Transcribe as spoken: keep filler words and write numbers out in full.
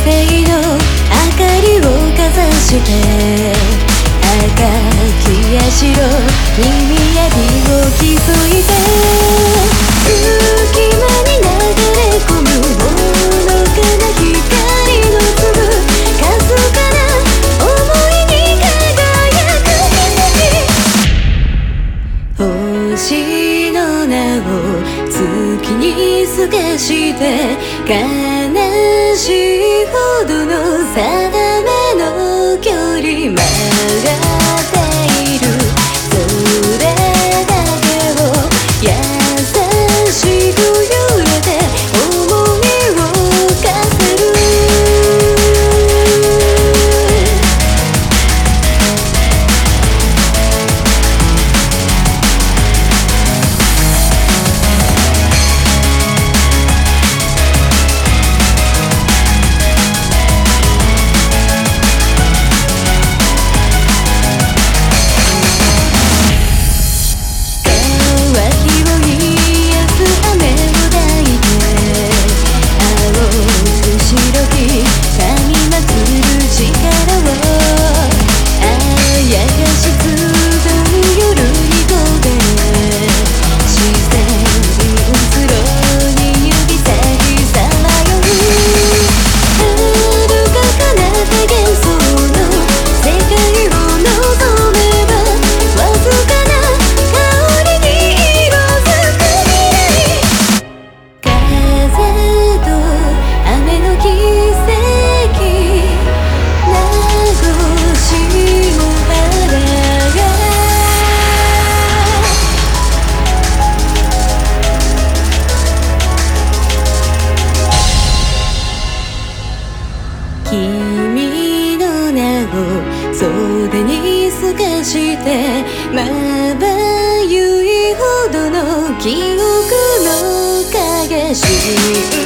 生の明かりをかざして赤きや白耳やりを築いて隙間に流れ込むほのかな光の粒かすかな想いに輝く日星の名を月に透かして悲しいほどの定めの距離曲がっているそれだけを優しく揺れて思いを馳せる君の名を袖に透かしてまばゆいほどの記憶の影し